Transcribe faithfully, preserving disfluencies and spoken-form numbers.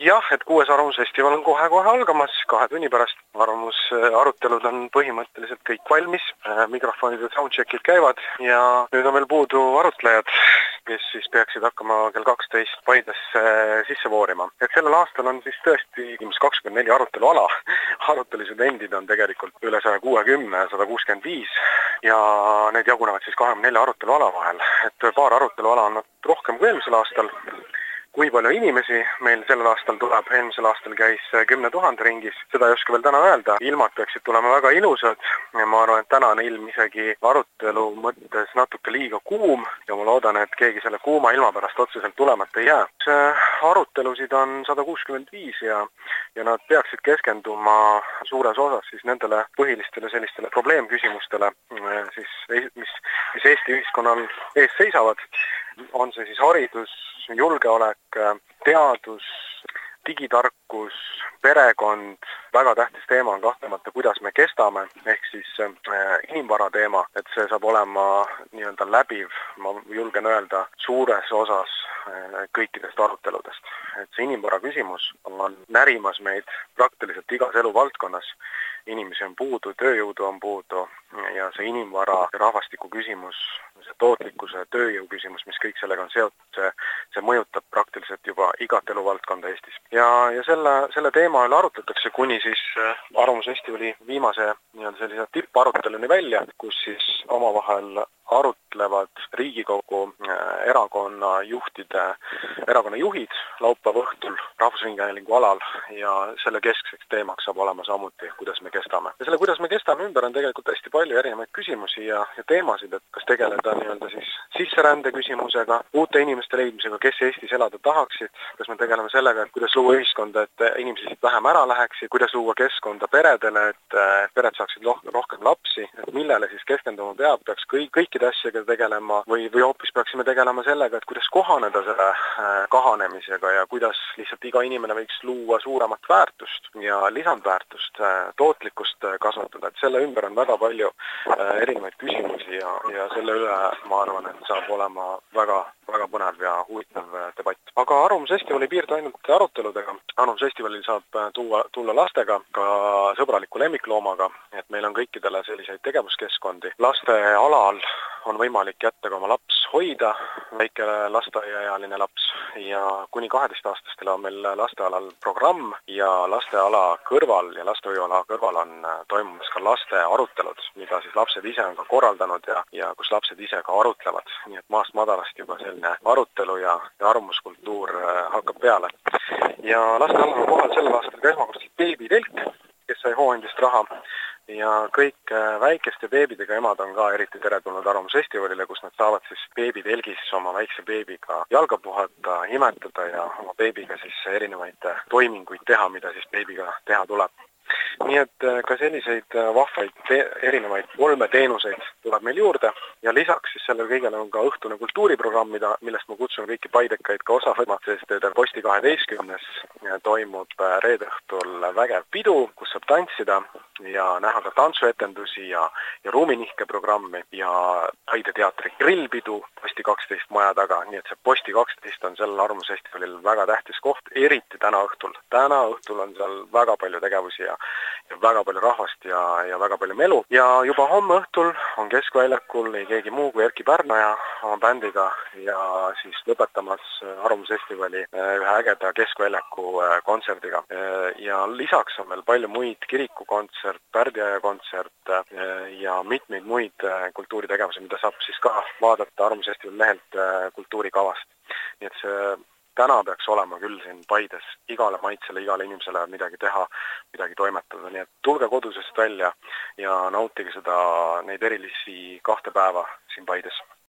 Jah, et kuues Arvamusfestival on kohe-kohe algamas, kahe tunni pärast. Arvamusarutelud on põhimõtteliselt kõik valmis, mikrofonid ja soundcheckid käivad ja nüüd on veel puudu arutlejad, kes siis peaksid hakkama kell kaksteist Paidesse sisse voorima. Et sellel aastal on siis tõesti kakskümmend neli aruteluala. Arutelised endid on tegelikult üle saja kuuekümne, sada kuuskümmend viis ja need jagunevad siis kahekümne nelja aruteluala vahel. Et paar aruteluala on rohkem kui eelmisel aastal. Kui palju inimesi meil sellel aastal tuleb, eelmisel aastal käis kümne tuhande ringis, seda ei oska veel täna öelda. Ilmad peaksid tulema väga ilusad ja ma arvan, et täna on ilm isegi arutelu mõttes natuke liiga kuum ja ma loodan, et keegi selle kuuma ilma pärast otseselt tulemata ei jää. Arutelusid on sada kuuskümmend viis ja, ja nad peaksid keskenduma suures osas siis nendele põhilistele sellistele probleemküsimustele, siis, mis, mis Eesti ühiskonnal ees seisavad. On see siis haridus, julgeolek, teadus, digitarkus, perekond, väga tähtis teema on kahtlemata, kuidas me kestame, ehk siis inimvara teema, et see saab olema nii-öelda läbiv, ma julgen öelda, suures osas kõikidest aruteludest. Et see inimvara küsimus on närimas meid praktiliselt igas eluvaldkonnas. Inimesi on puudu, tööjõudu on puudu ja see inimvara ja rahvastiku küsimus, see tootlikkuse, tööjõu küsimus, mis kõik sellega on seotud, see, see mõjutab praktiliselt juba igat eluvaldkonda Eestis. Ja, ja selle, selle teema üle arutatakse kuni siis Arvamusfestivali viimase nii-öelda sellise tipparuteluni välja, kus siis omavahel arutlevad Riigikogu erakonna juhtide, erakonna juhid laupäeva õhtul Rahvusringhäälingu alal ja selle keskseks teemaks saab olema samuti, kuidas me kestame. Ja selle, kuidas me kestame ümber on tegelikult hästi palju erinevaid küsimusi ja, ja teemasid, et kas tegeleda nii-öelda siis sisserände küsimusega, uute inimeste leidmisega, kes Eestis elada tahaksid, kas me tegeleme sellega, et kuidas luua ühiskonda, et inimesi siit vähem ära läheksid, kuidas luua keskkonda peredele, et pered saaksid rohkem lapsi, et millele siis keskenduma peab, peaks kõik, kõikide asjaga tegelema või, või hoopis peaksime tegelema sellega, et kuidas kohaneda selle kahanemisega ja kuidas lihtsalt iga inimene võiks luua suuremat väärtust ja lisandväärtust, tootlikkust kasvatada, et selle ümber on väga palju erinevaid küsimusi ja, ja selle üle ma arvan, et saab olema väga, väga põnev ja huvitav debatt. Aga Arvamusfestival ei piirdu ainult aruteludega. Arvamusfestivalil saab tuua, tulla lastega, ka sõbraliku lemmikloomaga, et meil on kõikidele selliseid tegevuskeskkondi. Laste alal on võimalik jätta ka oma laps hoida, väike lasteaiaealine laps ja kuni kaheteistaastastele on meil lastealal programm ja lasteala kõrval ja lastehoiuala kõrval on toimumas ka laste arutelud, mida siis lapsed ise on ka korraldanud ja, ja kus lapsed ise ka arutlevad. Nii et maast madalast juba selline arutelu ja, ja arvamuskultuur hakkab peale. Ja lastealal on kohal sellel aastal ka esmakordselt beebitelk, kes sai hooandist raha. Ja kõik väikeste beebidega emad on ka eriti teretulnud Arvamusfestivalile, kus nad saavad siis beebitelgis oma väikse beebiga jalga puhata, imetada ja oma beebiga siis erinevaid toiminguid teha, mida siis beebiga teha tuleb. Nii et ka selliseid vahvaid te- erinevaid olmeteenuseid tuleb meil juurde ja lisaks siis sellele kõigele on ka õhtune kultuuriprogramm, mida, millest ma kutsun kõiki paidekaid ka osa võtma, sest Posti kaheteistkümnes toimub reede õhtul vägev pidu, kus saab tantsida ja näha ka tantsuetendusi ja, ja ruuminihke programmi ja Paide teatri grillpidu Posti kaksteist maja taga, nii et see Posti kaksteist on sellel Arvamusfestivalil väga tähtis koht, eriti täna õhtul. Täna õhtul on seal väga palju tegevusi ja, ja väga palju rahvast ja, ja väga palju melu. Ja juba homme õhtul on Keskväljakul ei keegi muu kui Erki Pärnoja oma bändiga ja siis lõpetamas Arvamusfestivali ühe ägeda Keskväljaku kontserdiga. Ja lisaks on veel palju muid kirikukontsert, Pärdiaja kontsert ja mitmeid muid kultuuritegevusi, mida saab siis ka vaadata Arvamusfestivali lehelt kultuurikavast. Nii et see täna peaks olema küll siin Paides igale maitsele, igale inimesele midagi teha, midagi toimetada. Nii et tulge kodusest välja ja nautige seda neid erilisi kahte päeva siin Paides.